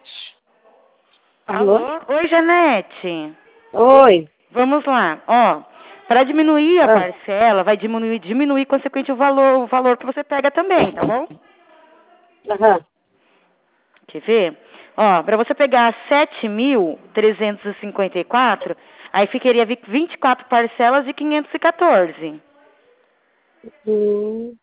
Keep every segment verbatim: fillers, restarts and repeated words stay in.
Alô? Alô? Oi, Janete. Oi. Vamos lá. Ó, para diminuir a Ah. parcela, vai diminuir, diminuir consequente o valor, o valor que você pega também, tá bom? Aham. Quer ver? Ó, para você pegar sete mil trezentos e cinquenta e quatro, aí ficaria vinte e quatro parcelas de quinhentos e quatorze. Hum.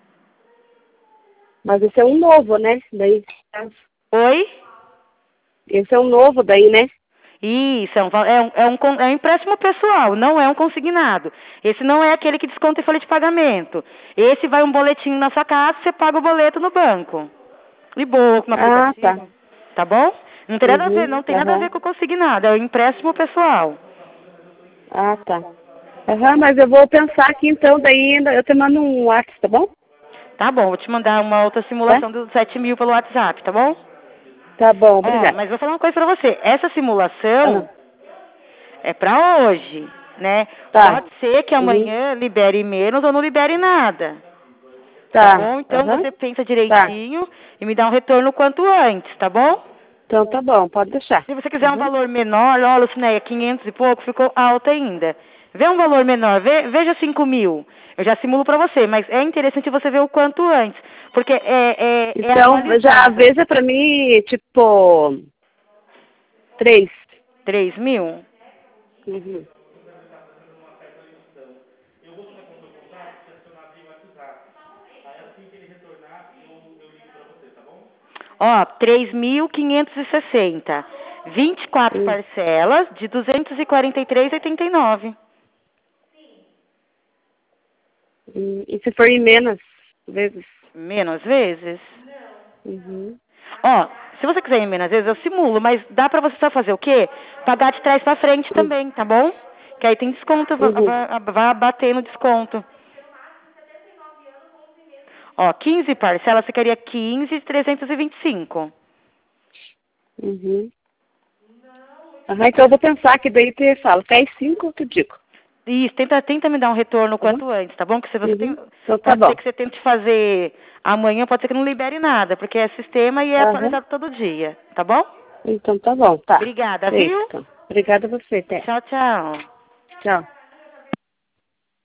Mas esse é um novo, né? Daí. Oi? Esse é um novo daí, né? Isso, é um, é, um, é, um, é um empréstimo pessoal, não é um consignado. Esse não é aquele que desconta em folha de pagamento. Esse vai um boletinho na sua casa, você paga o boleto no banco. E boa, no Ah, tá. aplicativo. Tá bom? Não tem nada a ver, Uhum. não tem nada a ver Aham. com o consignado, é um empréstimo pessoal. Ah, tá. Aham, mas eu vou pensar aqui então, daí ainda eu te mando um WhatsApp, tá bom? Tá bom, vou te mandar uma outra Tá? simulação dos sete mil pelo WhatsApp, tá bom? Tá bom, Ó, obrigada. mas vou falar uma coisa pra você. Essa simulação Aham. é pra hoje, né? Tá. Pode ser que Uhum. amanhã libere menos ou não libere nada. Tá Tá. bom? Então Aham. você pensa Tá. direitinho e me dá um retorno o quanto antes, tá bom? Então tá bom, pode deixar. Se você quiser um Uhum. valor menor, ó, Lucinéia, quinhentos e pouco, ficou alto ainda. Vê um valor menor, vê, veja cinco mil. Eu já simulo pra você, mas é interessante você ver o quanto antes, porque é, é, é Então, já atualizado. veja pra mim, tipo, três. Três mil? Uhum. Ó, três mil quinhentos e sessenta. vinte e quatro Hum. parcelas de duzentos e quarenta e três e oitenta e nove. Hum. E se for em menos vezes? Menos vezes? Uhum. Ó, se você quiser ir menos vezes, eu simulo, mas dá pra você só fazer o quê? Pagar de trás pra frente Uhum. também, tá bom? Que aí tem desconto, vai, Uhum. vai, vai bater no desconto. Ó, quinze parcelas, você queria quinze e trezentos e vinte e cinco. Uhum. Aham, então eu vou pensar que daí você fala, até as cinco eu te digo. Isso, tenta, tenta me dar um retorno o Tá bom? quanto antes, tá bom? Que se você tem, Uhum. Então tá pode ser bom. que você tente fazer amanhã, pode ser que não libere nada, porque é sistema e é Aham. atualizado todo dia, tá bom? Então tá bom, tá. Obrigada, É isso, viu? então. Obrigada a você, até. Tchau, tchau. Tchau.